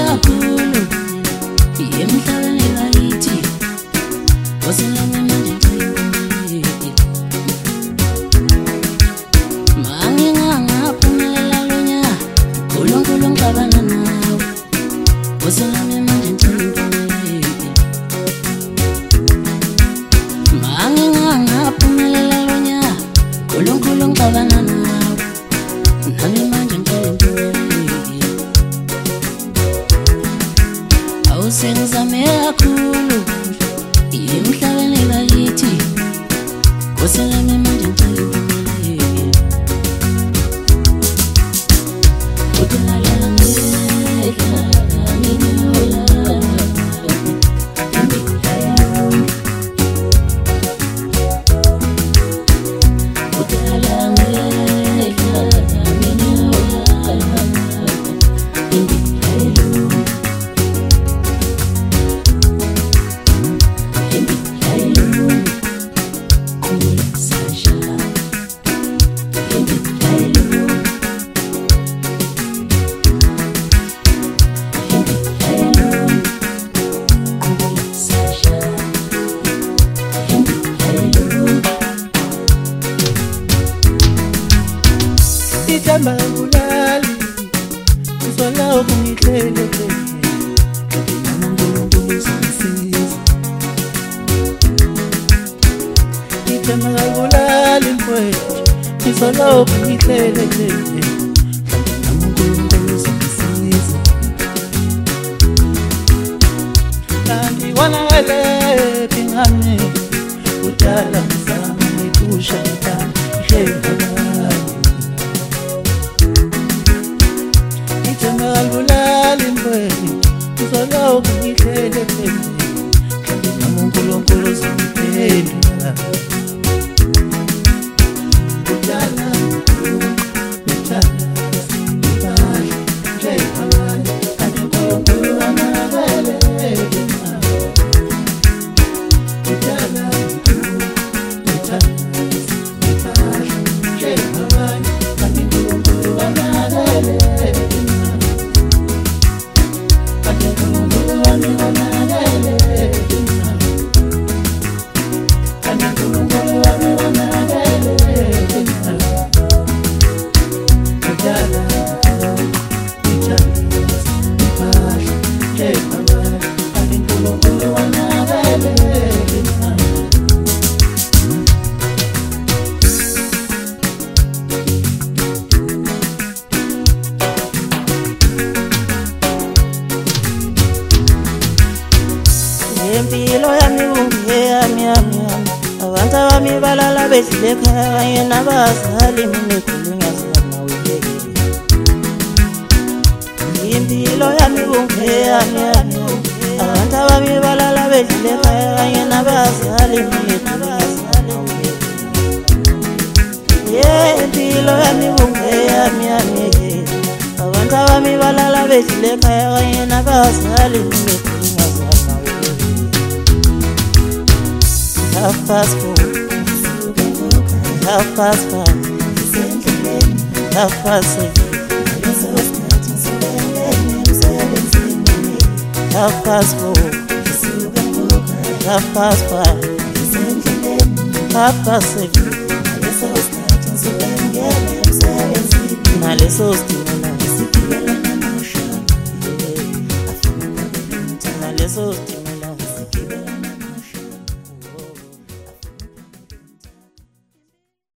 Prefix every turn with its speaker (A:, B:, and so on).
A: kakhulu emhlabeni lakithi oselami manje ngiyimpumeleli mangingangaphumelela lo nyaka uNkulunkulu ngixabana nawe oselami manje ngiyimpumeleli mangingangaphumelela lo nyaka uNkulunkulu ngixabana nawe nami manje ngiyimpumeleli awusengizame kakhulu emhlabeni lakithi oselami manje ngiyimpumeleli
B: Ithemba ulali usola ukungihlele uNkulunkulu uzangisiza ithemba ulali mfowethu usola ukungihlele uNkulunkulu uzangisiza kanti wanale pingane udala mzama ngikusha ihlelo alulali mfowethu usola ukungihlele kanti nami uNkulunkulu uzangiphendula udala
C: impilo yami ungeyami abantu bami balala bedlile ekhaya kanye nabazali mina ekhulunywa ziyamawuyeke impilo yami ungeyami abantu bami balala bedlile ekhaya kanye nabazali mina ekhulunywa impilo yami ungeyami abantu bami balala bedlile ekhaya kanye nabazali mina half past 4, half past 5, half past 6, half past 4, half past 5, half past 7. Naleso